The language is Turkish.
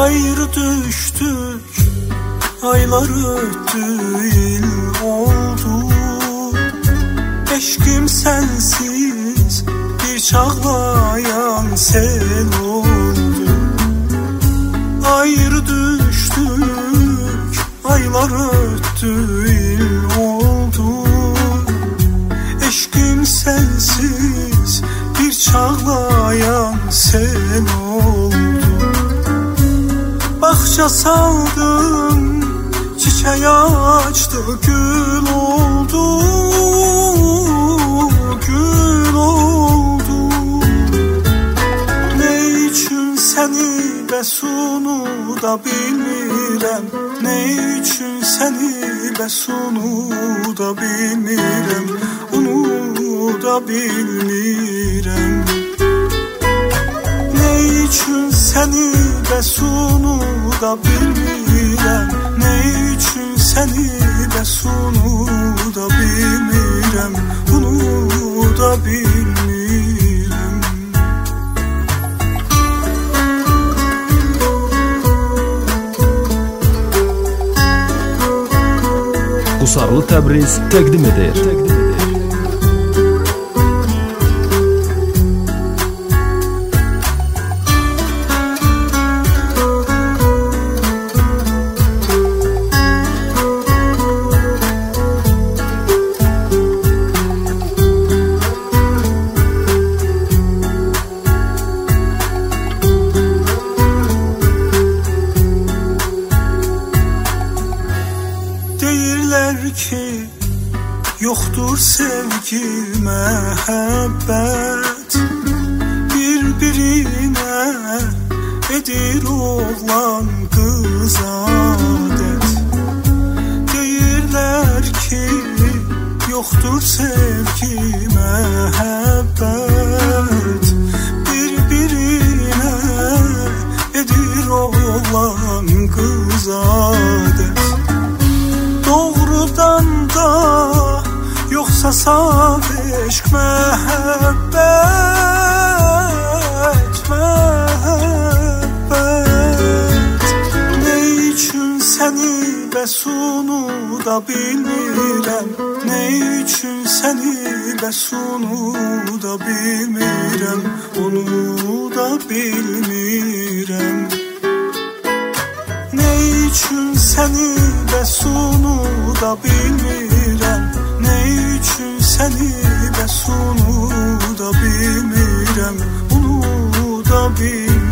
Ayrı düştük, aylar öttü, yıl oldu. Eşkim sensiz bir çağlayan sel oldu. Ayrı düştük, aylar öttü, yıl oldu. Eşkim sensiz bir çağlayan sel oldu. Bahçe saldım, çiçeği açtı, gül oldu, gül oldu. Ne için seni besunu da bilmirəm, ne için seni besunu da bilmirəm, onu da bilmirəm. Ne için seni besunu da bilmirəm, ne için seni besunu da bilmirəm, onu da bilmirəm. Qusarlı Təbriz təqdim edir. Ki yoktur sevgi, məhəbbət, bir-birinə edir oğlan qız adət. Deyirlər ki yoktur sevgi, məhəbbət, bir-birinə edir oğlan qız adət. Doğrudan da yoksa saf eşq, məhəbbət, məhəbbət. Ne için seni besunu da bilmirəm, ne için seni besunu da bilmirəm, onu da bilmirəm. Ne için seni besunu da bilmirəm, ne için seni besunu da bilmirəm, onu da bilmirəm.